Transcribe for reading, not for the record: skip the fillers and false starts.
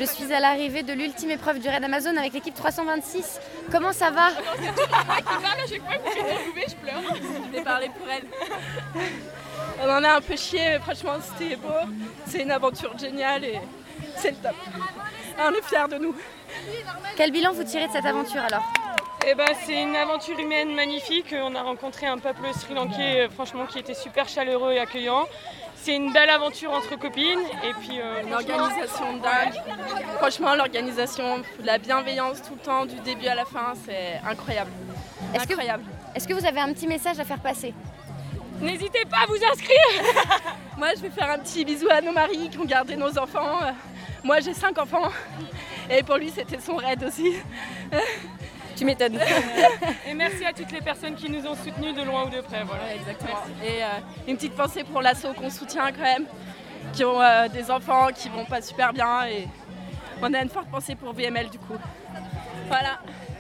Je suis à l'arrivée de l'ultime épreuve du Raid Amazon avec l'équipe 326. Comment ça va? Je pleure. Je vais parler pour elle. On en a un peu chié, mais franchement c'était beau. C'est une aventure géniale et c'est le top. On est fiers de nous. Quel bilan vous tirez de cette aventure alors? C'est une aventure humaine magnifique. On a rencontré un peuple sri-lankais franchement qui était super chaleureux et accueillant. C'est une belle aventure entre copines et puis une organisation dingue. Franchement, l'organisation, la bienveillance tout le temps, du début à la fin, c'est incroyable. Est-ce que vous avez un petit message à faire passer? N'hésitez pas à vous inscrire. Moi, je vais faire un petit bisou à nos maris qui ont gardé nos enfants. Moi, j'ai 5 enfants et pour lui, c'était son raid aussi. Tu m'étonnes. Et merci à toutes les personnes qui nous ont soutenus de loin ou de près. Voilà. Ouais, exactement. Merci. Et une petite pensée pour l'asso qu'on soutient quand même, qui ont des enfants qui vont pas super bien. Et on a une forte pensée pour VML du coup. Voilà.